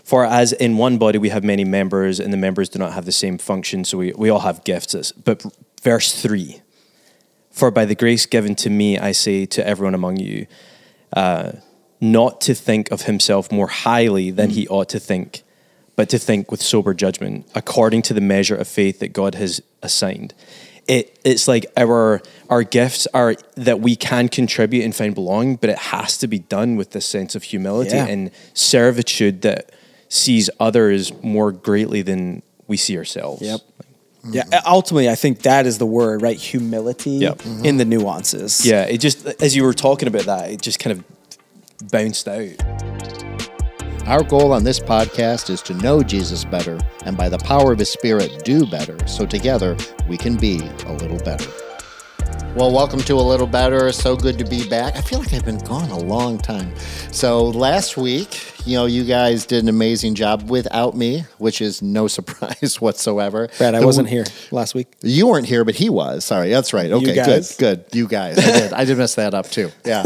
For as in one body we have many members, and the members do not have the same function, so we all have gifts. But verse 3, for by the grace given to me, I say to everyone among you, not to think of himself more highly than he ought to think, but to think with sober judgment, according to the measure of faith that God has assigned. It's like our gifts are that we can contribute and find belonging, but it has to be done with this sense of humility and servitude that sees others more greatly than we see ourselves. Yep. Yeah, ultimately, I think that is the word, right? Humility in the nuances. Yeah, it just, as you were talking about that, it just kind of bounced out. Our goal on this podcast is to know Jesus better and by the power of his Spirit do better, so together we can be a little better. Well, welcome to A Little Better. So good to be back. I feel like I've been gone a long time. So last week, you guys did an amazing job without me, which is no surprise whatsoever. Brad, I wasn't here last week. You weren't here, but he was. Sorry, that's right. Okay, good. You guys. I did mess that up too. Yeah.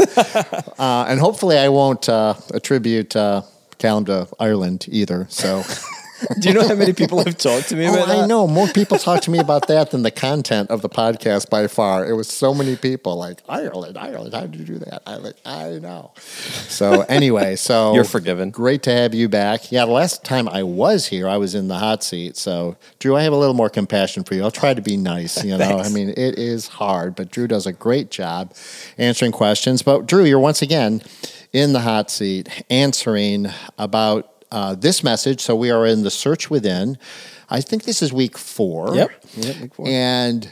And hopefully I won't attribute Callum to Ireland either. So, do you know how many people have talked to me about that? I know. More people talk to me about that than the content of the podcast by far. It was so many people like, Ireland, how did you do that? I know. So anyway, you're forgiven. Great to have you back. Yeah, the last time I was here, I was in the hot seat. So Drew, I have a little more compassion for you. I'll try to be nice, I mean, it is hard, but Drew does a great job answering questions. But Drew, you're once again in the hot seat answering about this message. So we are in the Search Within. I think this is week 4. Yep, week 4. And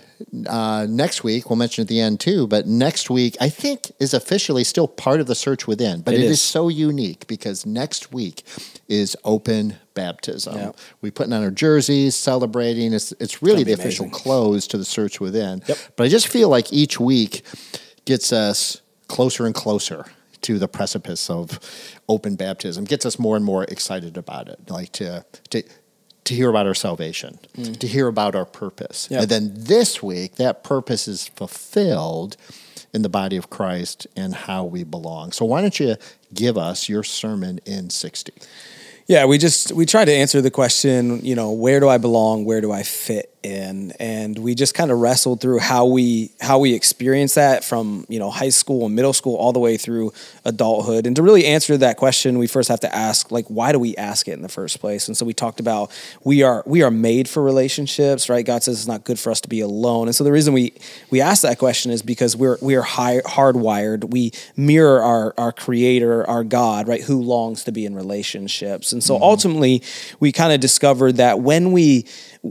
next week, we'll mention at the end too, but next week I think is officially still part of the Search Within. But it is so unique because next week is open baptism. Yep. We putting on our jerseys, celebrating. It's really the official close to the Search Within. Yep. But I just feel like each week gets us closer and closer to the precipice of open baptism, gets us more and more excited about it, like to hear about our salvation, to hear about our purpose. Yep. And then this week, that purpose is fulfilled in the body of Christ and how we belong. So why don't you give us your sermon in 60? Yeah, we try to answer the question, where do I belong? Where do I fit in? And we just kind of wrestled through how we experience that from, high school and middle school all the way through adulthood. And to really answer that question, we first have to ask, why do we ask it in the first place? And so we talked about we are made for relationships, right? God says it's not good for us to be alone. And so the reason we ask that question is because we are hardwired. We mirror our Creator, our God, right, who longs to be in relationships. And so ultimately, we kind of discovered that when we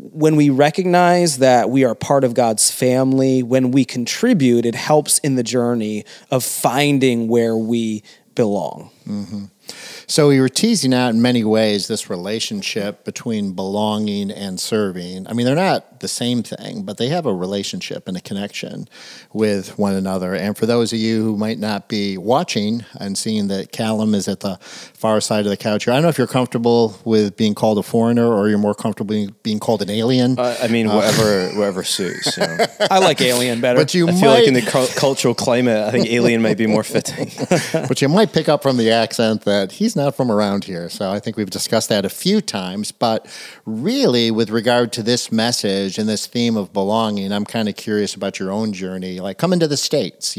recognize that we are part of God's family, when we contribute, it helps in the journey of finding where we belong. Mm-hmm. So you were teasing out in many ways this relationship between belonging and serving. I mean, they're not the same thing, but they have a relationship and a connection with one another. And for those of you who might not be watching and seeing that Callum is at the far side of the couch here, I don't know if you're comfortable with being called a foreigner or you're more comfortable being called an alien. Whatever suits. I like alien better. But I feel like in the cultural climate, I think alien might be more fitting. But you might pick up from the accent that he's not from around here. So I think we've discussed that a few times. But really, with regard to this message and this theme of belonging, I'm kind of curious about your own journey. Like coming to the States,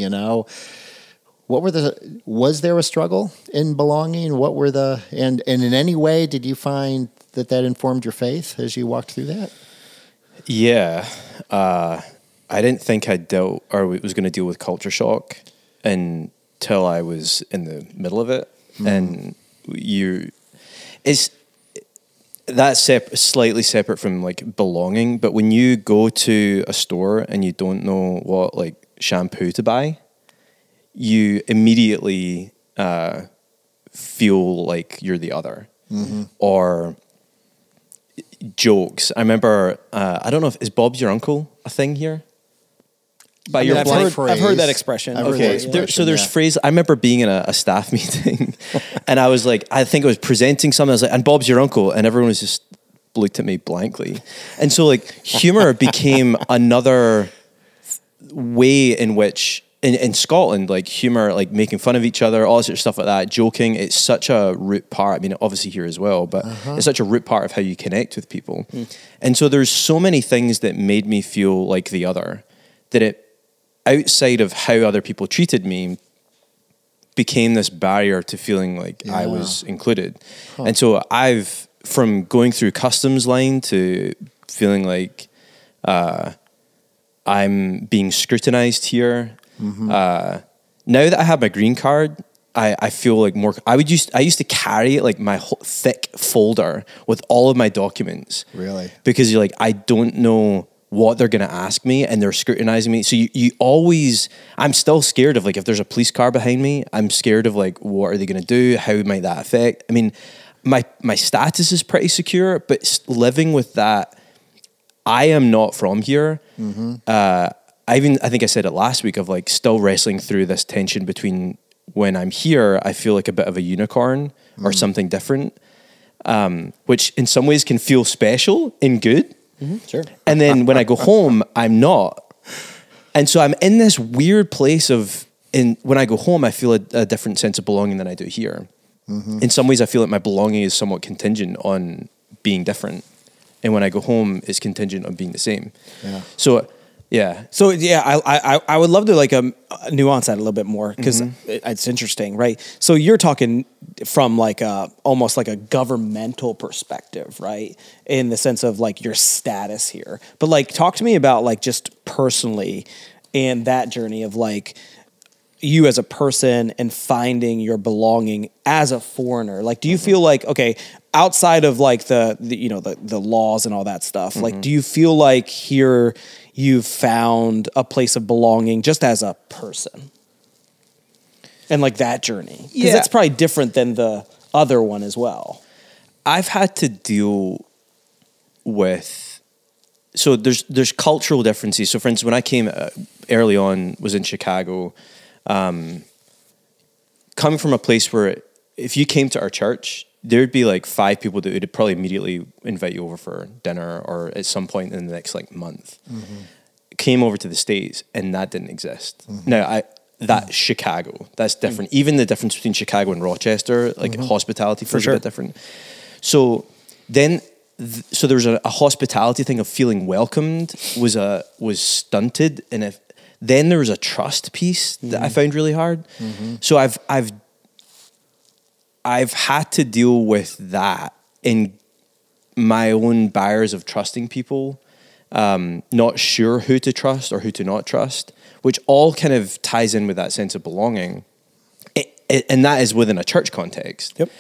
was there a struggle in belonging? And in any way, did you find that informed your faith as you walked through that? Yeah. I didn't think I was going to deal with culture shock until I was in the middle of it. And that's slightly separate from belonging, but when you go to a store and you don't know what shampoo to buy, you immediately feel like you're the other. Mm-hmm. Or jokes. I remember, I don't know is Bob's your uncle a thing here? I've heard that expression. There's phrase. I remember being in a staff meeting, and I was I think I was presenting something. I was and Bob's your uncle, and everyone was just looked at me blankly. And so humor became another way in which in Scotland, like humor, like making fun of each other, all this sort of stuff like that, joking, it's such a root part. I mean, obviously here as well, but it's such a root part of how you connect with people. And so there's so many things that made me feel like the other, that it, outside of how other people treated me, became this barrier to feeling like I was included. And so from going through customs line to feeling like I'm being scrutinized here. Now that I have my green card, I feel like more. I used to carry like my whole thick folder with all of my documents. Really? Because you're like, I don't know what they're going to ask me, and they're scrutinizing me. So you always, I'm still scared of like, if there's a police car behind me, I'm scared of like, what are they going to do? How might that affect? I mean, my status is pretty secure, but living with that, I am not from here. I think I said it last week, of like still wrestling through this tension between when I'm here, I feel like a bit of a unicorn or something different, which in some ways can feel special and good. Sure. And then when I go home, I'm not. And so I'm in this weird place when I go home, I feel a different sense of belonging than I do here. In some ways, I feel like my belonging is somewhat contingent on being different. And when I go home, it's contingent on being the same. Yeah. So, yeah. So I would love to like nuance that a little bit more, because it's interesting, right? So you're talking from like almost like a governmental perspective, right? In the sense of like your status here, but like talk to me about like just personally and that journey of like you as a person and finding your belonging as a foreigner. Like, do you feel like, okay, outside of like the laws and all that stuff, like, do you feel like here you've found a place of belonging just as a person? And like that journey. Because that's probably different than the other one as well. I've had to deal with, so there's cultural differences. So for instance, when I came early on, was in Chicago, coming from a place where if you came to our church, there'd be like 5 people that would probably immediately invite you over for dinner or at some point in the next like month. Came over to the States and that didn't exist. Now Chicago, that's different. Even the difference between Chicago and Rochester, like hospitality feels a bit different. So then, so there was a hospitality thing of feeling welcomed was stunted, and then there was a trust piece that I found really hard. So I've had to deal with that in my own barriers of trusting people, not sure who to trust or who to not trust, which all kind of ties in with that sense of belonging. And that is within a church context. Yep.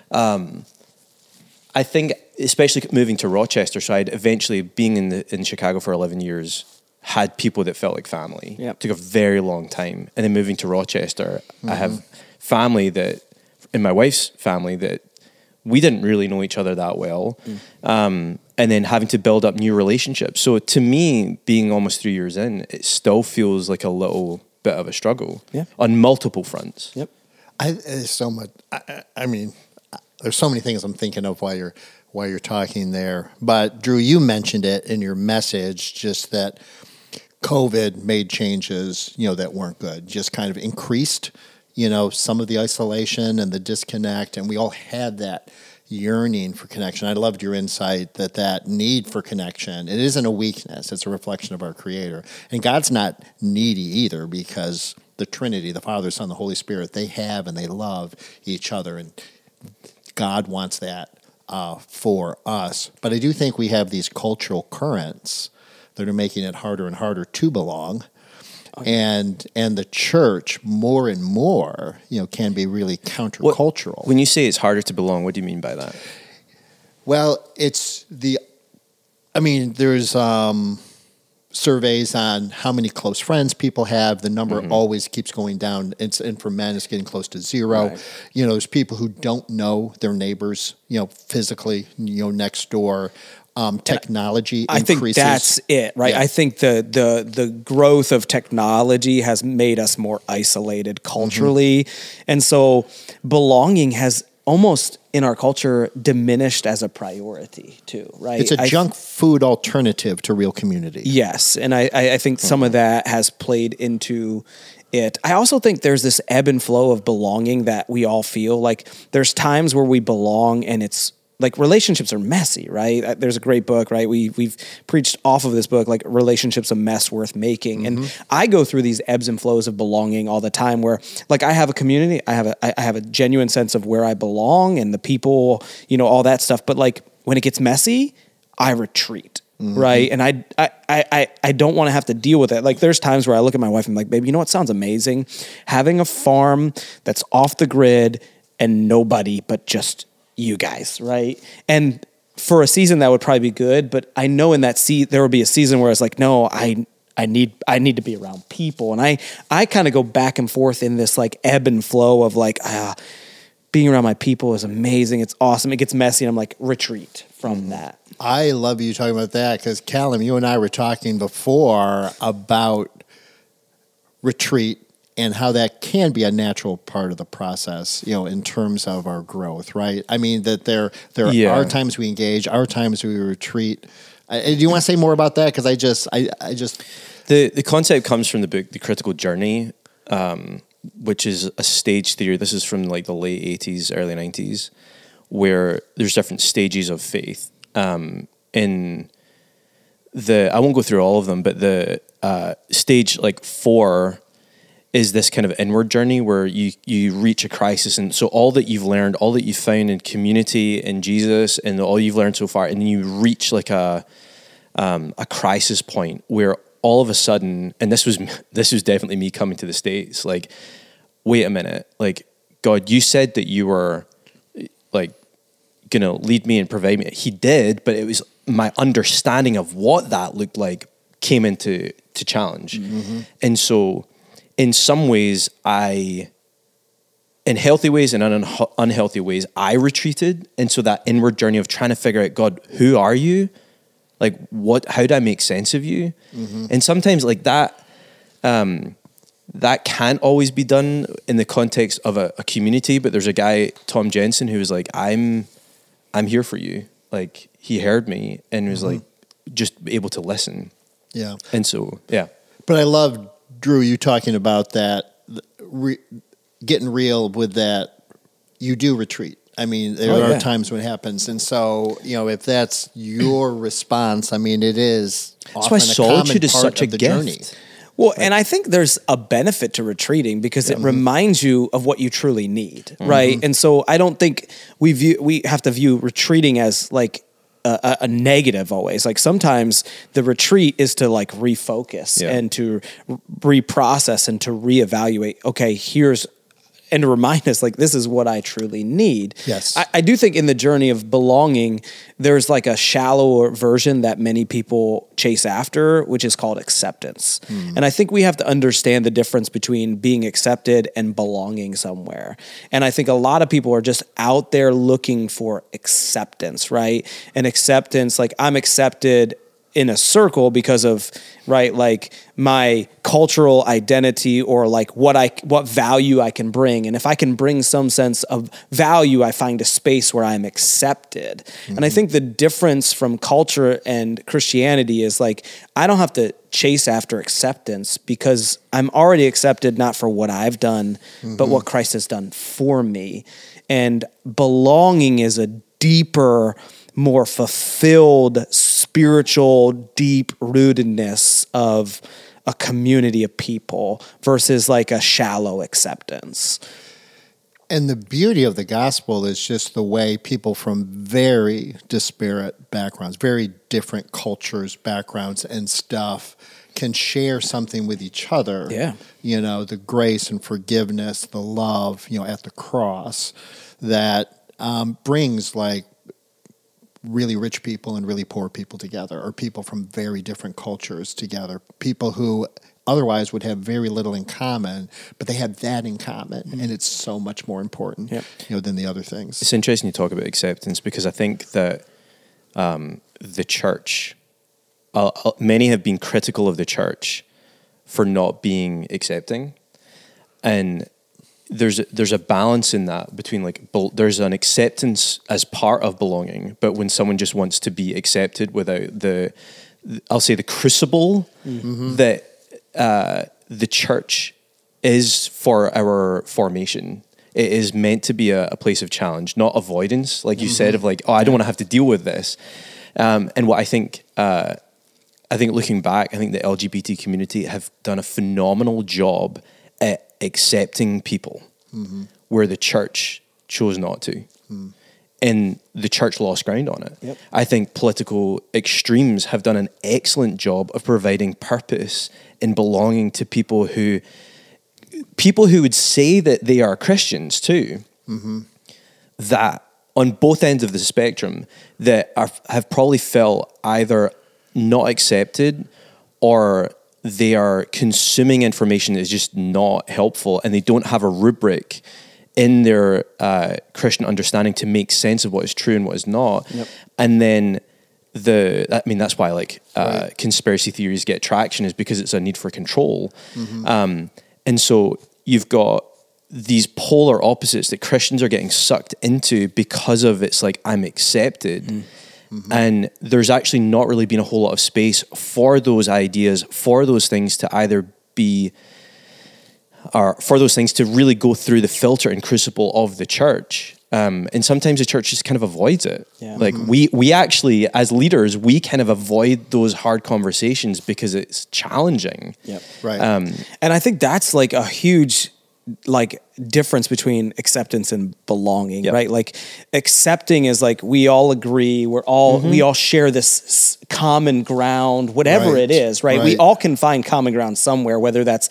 I think, especially moving to Rochester, so I'd eventually, being in Chicago for 11 years, had people that felt like family. Yep. It took a very long time. And then moving to Rochester, I have family that, in my wife's family, that we didn't really know each other that well. And then having to build up new relationships. So to me, being almost 3 years in, it still feels like a little bit of a struggle on multiple fronts. Yep. There's so much. I mean, there's so many things I'm thinking of while you're talking there. But Drew, you mentioned it in your message, just that COVID made changes, that weren't good. Just kind of increased, some of the isolation and the disconnect, and we all had that yearning for connection. I loved your insight that need for connection, it isn't a weakness, it's a reflection of our Creator. And God's not needy either, because the Trinity, the Father, Son, the Holy Spirit, they have and they love each other, and God wants that for us. But I do think we have these cultural currents that are making it harder and harder to belong. And the church more and more, can be really countercultural. When you say it's harder to belong, what do you mean by that? Well, there's surveys on how many close friends people have. The number always keeps going down. And for men, it's getting close to zero. Right. There's people who don't know their neighbors, physically, next door. Technology I increases. think that's it, right? Yeah. I think the growth of technology has made us more isolated culturally. And so belonging has almost in our culture diminished as a priority too, right? It's a junk food alternative to real community. Yes. And I think some of that has played into it. I also think there's this ebb and flow of belonging that we all feel. Like there's times where we belong and it's like relationships are messy, right? There's a great book, right? We've preached off of this book, like Relationships a Mess Worth Making. And I go through these ebbs and flows of belonging all the time where like I have a community, I have a genuine sense of where I belong and the people, you know, all that stuff. But like when it gets messy, I retreat. Right. And I don't want to have to deal with it. Like there's times where I look at my wife and I'm like, babe, you know what sounds amazing? Having a farm that's off the grid and nobody but just you guys, right? And for a season that would probably be good, but I know in that there would be a season where it's like, no, I need to be around people. And I kind of go back and forth in this like ebb and flow of like, being around my people is amazing. It's awesome. It gets messy and I'm like, retreat from that. I love you talking about that because Callum, you and I were talking before about retreat and how that can be a natural part of the process, you know, in terms of our growth, right? I mean, that there are times we engage, are times we retreat. Do you want to say more about that? Because I just the concept comes from the book, The Critical Journey, which is a stage theory. This is from like the late 80s, early 90s, where there's different stages of faith. I won't go through all of them, but the stage like 4 is this kind of inward journey where you reach a crisis. And so all that you've learned, all that you've found in community and Jesus and all you've learned so far, and then you reach like a crisis point where all of a sudden, and this was definitely me coming to the States, like, wait a minute, like, God, you said that you were like gonna lead me and provide me. He did, but it was my understanding of what that looked like came into challenge. And so in some ways, in healthy ways and in unhealthy ways, I retreated. And so that inward journey of trying to figure out, God, who are you? Like, how do I make sense of you? And sometimes like that, that can't always be done in the context of a community, but there's a guy, Tom Jensen, who was like, I'm here for you. Like, he heard me and was like, just able to listen. Yeah. And so, yeah. But I love, Drew, you talking about that, getting real with that, you do retreat. I mean, there are times when it happens. And so, you know, if that's your response, I mean, it is That's why solitude is such a gift. Journey. Well, and I think there's a benefit to retreating because it reminds you of what you truly need, right? And so I don't think we have to view retreating as like a negative always. Like sometimes the retreat is to like refocus and to reprocess and to reevaluate. Okay, and to remind us, like, this is what I truly need. Yes. I do think in the journey of belonging, there's like a shallower version that many people chase after, which is called acceptance. And I think we have to understand the difference between being accepted and belonging somewhere. And I think a lot of people are just out there looking for acceptance, right? And acceptance, like, I'm accepted in a circle because of, right, like my cultural identity or like what value I can bring. And if I can bring some sense of value, I find a space where I'm accepted. And I think the difference from culture and Christianity is like, I don't have to chase after acceptance because I'm already accepted, not for what I've done, but what Christ has done for me. And belonging is a deeper, more fulfilled, spiritual, deep rootedness of a community of people versus like a shallow acceptance. And the beauty of the gospel is just the way people from very disparate backgrounds, very different cultures, backgrounds, and stuff can share something with each other. Yeah. You know, the grace and forgiveness, the love, you know, at the cross that brings like really rich people and really poor people together, or people from very different cultures together, people who otherwise would have very little in common, but they have that in common, and it's so much more important, you know, than the other things. It's interesting you talk about acceptance because I think that the church, many have been critical of the church for not being accepting, and there's a balance in that between like there's an acceptance as part of belonging, but when someone just wants to be accepted without the crucible that the church is for our formation. It is meant to be a place of challenge, not avoidance, like you said, of like, oh, I don't want to have to deal with this. And what I think looking back, I think the LGBT community have done a phenomenal job at accepting people where the church chose not to. And the church lost ground on it. Yep. I think political extremes have done an excellent job of providing purpose and belonging to people who would say that they are Christians too, that on both ends of the spectrum that have probably felt either not accepted or they are consuming information that is just not helpful and they don't have a rubric in their Christian understanding to make sense of what is true and what is not. Yep. And then that's why like conspiracy theories get traction, is because it's a need for control. And so you've got these polar opposites that Christians are getting sucked into because of it's like, I'm accepted. And there's actually not really been a whole lot of space for those ideas, for those things to either be, or for those things to really go through the filter and crucible of the church. And sometimes the church just kind of avoids it. Yeah. Like we actually, as leaders, we kind of avoid those hard conversations because it's challenging. Yep. Right. And I think that's like a huge like difference between acceptance and belonging, Yep. right? Like accepting is like we all agree, we all share this common ground, whatever Right. it is, right? We Right. all can find common ground somewhere, whether that's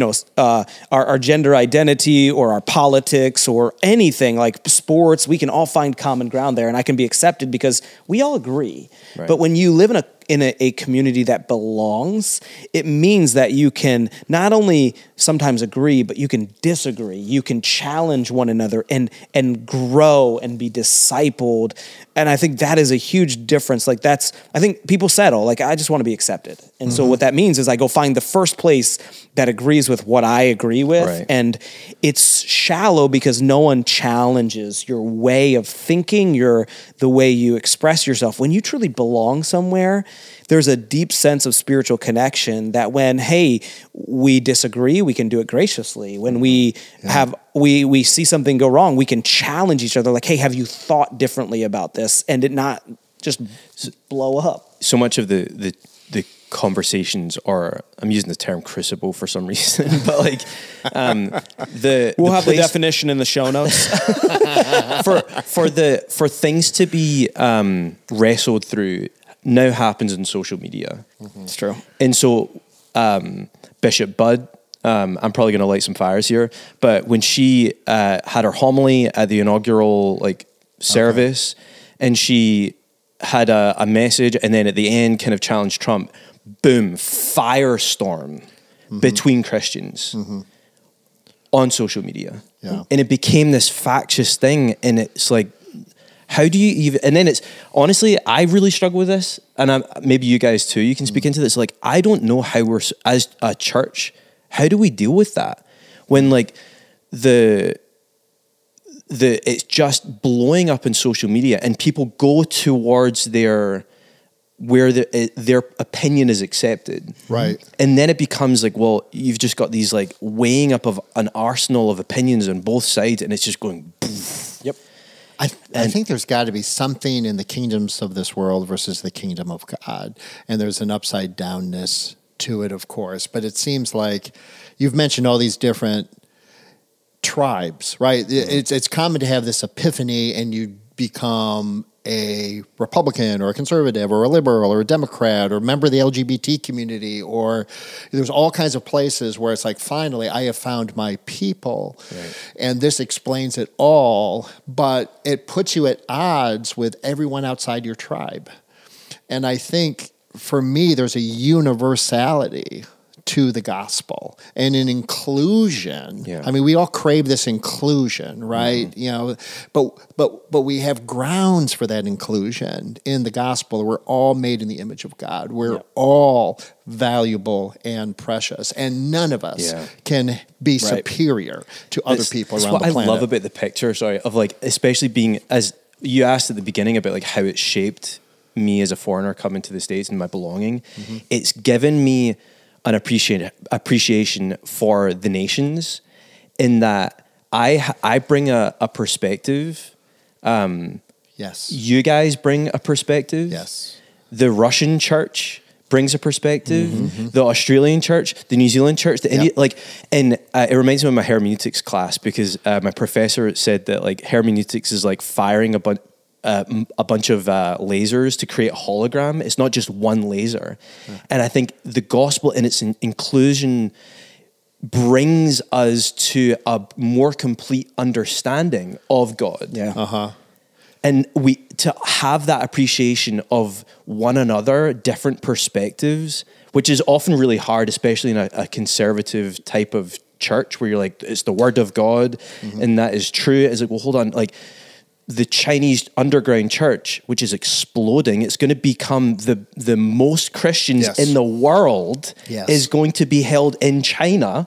our gender identity or our politics or anything like sports. We can all find common ground there, and I can be accepted because we all agree. Right. But when you live in a community that belongs, it means that you can not only sometimes agree, but you can disagree. You can challenge one another and grow and be discipled. And I think that is a huge difference. Like I think people settle, like, I just want to be accepted. And so what that means is I go find the first place that agrees with what I agree with. Right. And it's shallow because no one challenges your way of thinking, the way you express yourself. When you truly belong somewhere, there's a deep sense of spiritual connection that when, hey, we disagree, we can do it graciously. When we we see something go wrong, we can challenge each other like, hey, have you thought differently about this? And it not just blow up. So much of the conversations are, I'm using the term crucible for some reason, but like We'll have the definition in the show notes. for things to be wrestled through now happens in social media. It's true. And so Bishop Budd, I'm probably going to light some fires here, but when she had her homily at the inaugural service, and she had a message, and then at the end kind of challenged Trump, boom, firestorm between Christians on social media. Yeah. And it became this factious thing, and it's like, how do you even, and then it's, honestly, I really struggle with this, and maybe you guys too, you can speak into this, like, I don't know how we're, as a church, how do we deal with that? When like it's just blowing up in social media and people go towards where their opinion is accepted. Right. And then it becomes like, well, you've just got these like weighing up of an arsenal of opinions on both sides, and it's just going, poof. Yep. I think there's got to be something in the kingdoms of this world versus the kingdom of God. And there's an upside downness to it, of course. But it seems like you've mentioned all these different tribes, right? It's common to have this epiphany and you become a Republican or a conservative or a liberal or a Democrat or member of the LGBT community, or there's all kinds of places where it's like, finally, I have found my people. Right. And this explains it all, but it puts you at odds with everyone outside your tribe. And I think for me, there's a universality to the gospel and an inclusion. Yeah. I mean, we all crave this inclusion, right? Mm-hmm. You know, but we have grounds for that inclusion in the gospel. We're all made in the image of God. We're all valuable and precious, and none of us can be superior to other people around the planet. What I love about the picture, of like, especially being, as you asked at the beginning about like how it shaped me as a foreigner coming to the States and my belonging, it's given me an appreciation for the nations, in that I bring a perspective. Yes. You guys bring a perspective. Yes. The Russian church brings a perspective. The Australian church, the New Zealand church, the India, and it reminds me of my hermeneutics class, because my professor said that like hermeneutics is like firing a bunch of lasers to create a hologram. It's not just one laser. And I think the gospel in its inclusion brings us to a more complete understanding of God. Yeah. And to have that appreciation of one another, different perspectives, which is often really hard, especially in a conservative type of church where you're like, it's the word of God and that is true. It's like, well, hold on, like the Chinese underground church, which is exploding, it's going to become the most Christians in the world is going to be held in China.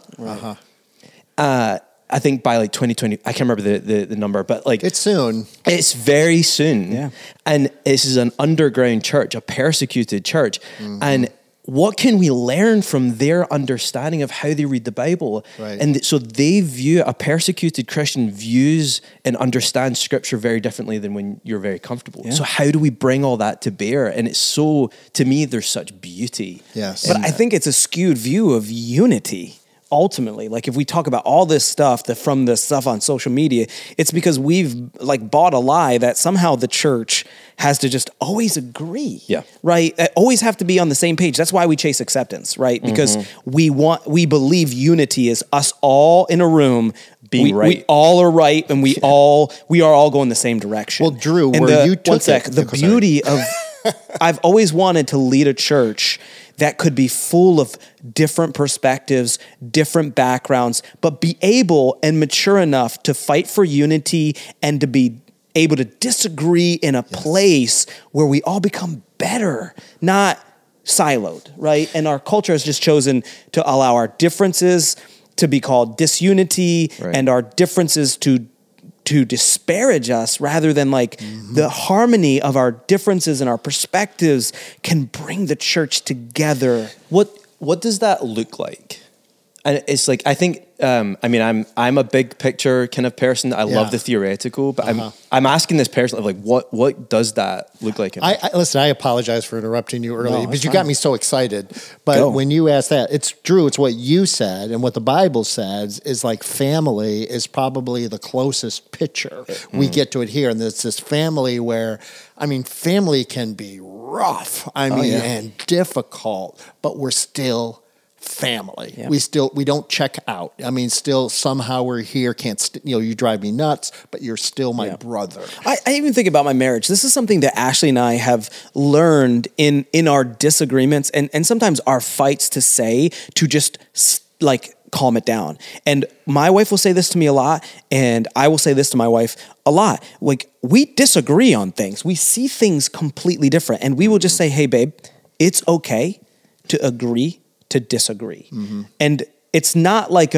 I think by like 2020, I can't remember the number, but like it's soon. It's very soon. Yeah. And this is an underground church, a persecuted church. And what can we learn from their understanding of how they read the Bible? Right. And so they view, a persecuted Christian views and understands scripture very differently than when you're very comfortable. Yeah. So how do we bring all that to bear? And it's so, to me, there's such beauty. Yes. But I think it's a skewed view of unity. Ultimately, like if we talk about all this stuff from the stuff on social media, it's because we've like bought a lie that somehow the church has to just always agree. Yeah. Right. Always have to be on the same page. That's why we chase acceptance, right? Because we believe unity is us all in a room being right. We all are right, and we are all going the same direction. Well, Drew, and where you took the beauty of I've always wanted to lead a church that could be full of different perspectives, different backgrounds, but be able and mature enough to fight for unity and to be able to disagree in a place where we all become better, not siloed, right? And our culture has just chosen to allow our differences to be called disunity and our differences to disparage us, rather than like the harmony of our differences and our perspectives can bring the church together. What does that look like? And it's like, I think, I mean, I'm a big picture kind of person. I love the theoretical, but I'm asking this person of like, what does that look like? Listen, I apologize for interrupting you early because you got me so excited. But when you asked that, it's Drew, it's what you said and what the Bible says is like family is probably the closest picture we get to it here. And there's this family where, I mean, family can be rough, and difficult, but we're still family. Yeah. We don't check out. I mean, still somehow we're here. You drive me nuts, but you're still my brother. I even think about my marriage. This is something that Ashley and I have learned in our disagreements and sometimes our fights to just like calm it down. And my wife will say this to me a lot, and I will say this to my wife a lot. Like, we disagree on things. We see things completely different, and we will just say, "Hey, babe, it's okay to agree to disagree." And it's not like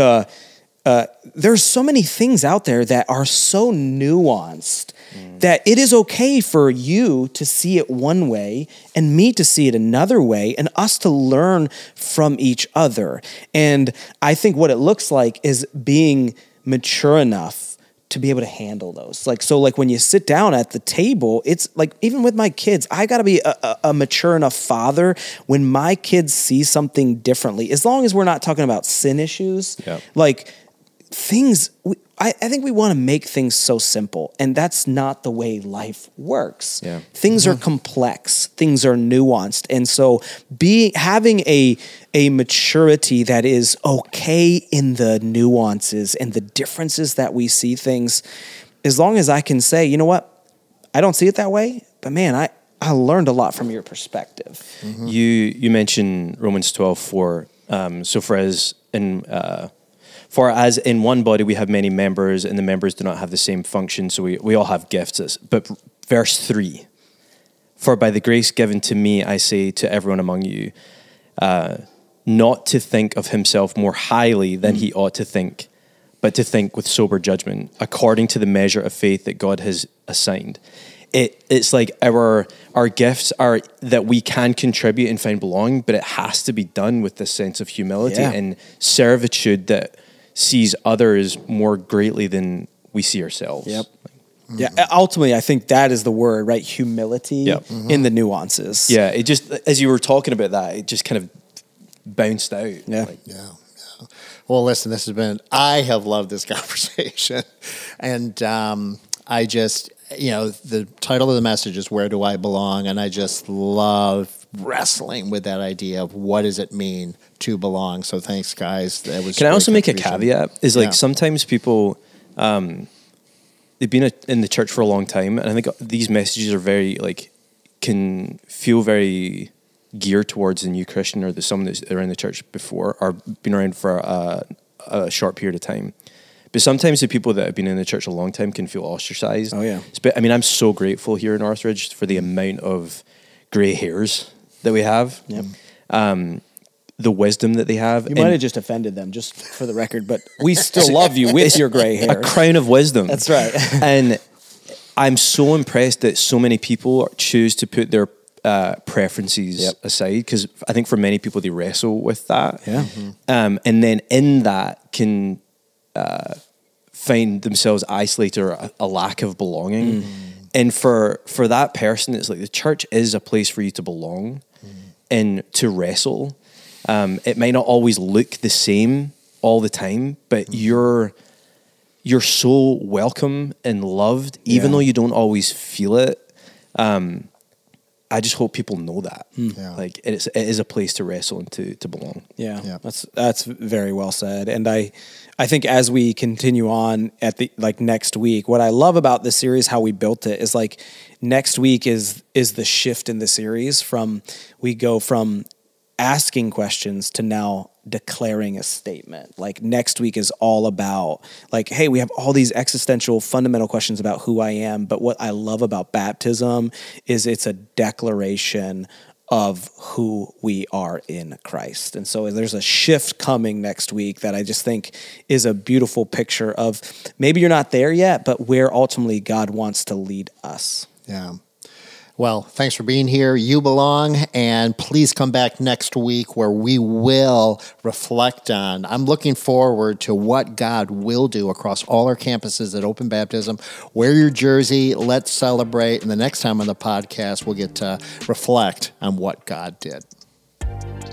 there's so many things out there that are so nuanced that it is okay for you to see it one way and me to see it another way and us to learn from each other. And I think what it looks like is being mature enough to be able to handle those. Like when you sit down at the table, it's like, even with my kids, I got to be a mature enough father when my kids see something differently, as long as we're not talking about sin issues, like things, I think we want to make things so simple, and that's not the way life works. Yeah. Things are complex, things are nuanced. And so having a maturity that is okay in the nuances and the differences that we see things, as long as I can say, you know what, I don't see it that way, but man, I learned a lot from your perspective. You mentioned Romans 12:4. So for as in one body we have many members, and the members do not have the same function, so we all have gifts. But verse 3, for by the grace given to me, I say to everyone among you, not to think of himself more highly than he ought to think, but to think with sober judgment, according to the measure of faith that God has assigned. it's like our gifts are that we can contribute and find belonging, but it has to be done with this sense of humility and servitude that sees others more greatly than we see ourselves. Yep. Yeah, ultimately, I think that is the word, right? Humility in the nuances. Yeah, it just, as you were talking about that, it just kind of bounced out. Yeah. Well, listen, I have loved this conversation. And I just, the title of the message is Where Do I Belong? And I just love wrestling with that idea of what does it mean to belong. So thanks, guys. Can I also make a caveat? Is like sometimes people, they've been in the church for a long time, and I think these messages are very can feel very geared towards the new Christian or someone that's around the church before or been around for a short period of time. But sometimes the people that have been in the church a long time can feel ostracized. Oh yeah. I mean, I'm so grateful here in Northridge for the amount of grey hairs that we have. Yep. The wisdom that they have. You might have just offended them, just for the record, but we still love you with your gray hair. A crown of wisdom. That's right. And I'm so impressed that so many people choose to put their preferences aside, because I think for many people they wrestle with that. Yeah. And then in that can find themselves isolated or a lack of belonging. And for that person, it's like the church is a place for you to belong and to wrestle. It might not always look the same all the time, but you're so welcome and loved, even though you don't always feel it. I just hope people know that. Like it is a place to wrestle and to belong. Yeah. That's very well said. And I think as we continue on at the next week, what I love about this series, how we built it, is next week is the shift in the series we go from asking questions to now declaring a statement. Next week is all about hey, we have all these existential fundamental questions about who I am, but what I love about baptism is it's a declaration of who we are in Christ. And so there's a shift coming next week that I just think is a beautiful picture of maybe you're not there yet, but where ultimately God wants to lead us. Yeah. Well, thanks for being here. You belong, and please come back next week where we will reflect on. I'm looking forward to what God will do across all our campuses at Open Baptism. Wear your jersey, let's celebrate, and the next time on the podcast, we'll get to reflect on what God did.